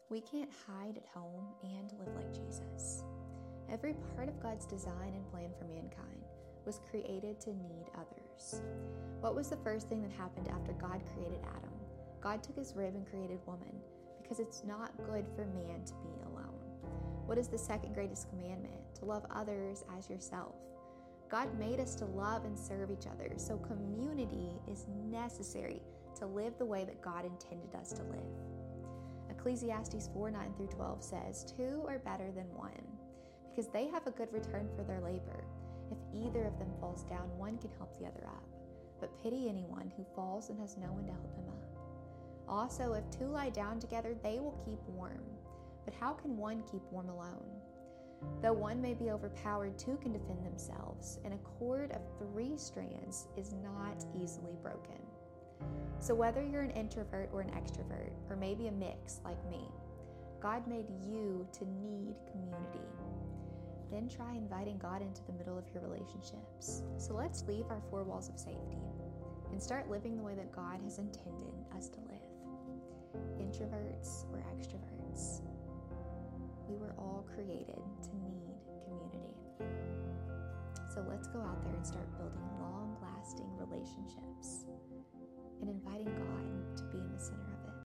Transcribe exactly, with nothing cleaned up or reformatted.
We can't hide at home and live like Jesus. Every part of God's design and plan for mankind was created to need others. What was the first thing that happened after God created Adam? God took his rib and created woman because it's not good for man to be alone. What is the second greatest commandment? To love others as yourself. God made us to love and serve each other, so community is necessary to live the way that God intended us to live. Ecclesiastes four nine through twelve says, "Two are better than one, because they have a good return for their labor. If either of them falls down, one can help the other up. But pity anyone who falls and has no one to help him up. Also, if two lie down together, they will keep warm. But how can one keep warm alone? Though one may be overpowered, two can defend themselves, and a cord of three strands is not easily broken." So whether you're an introvert or an extrovert, or maybe a mix like me, God made you to need community. Then try inviting God into the middle of your relationships. So let's leave our four walls of safety and start living the way that God has intended us to live. Introverts or extroverts, we were all created to need community. So let's go out there and start building long-lasting relationships and inviting God to be in the center of it.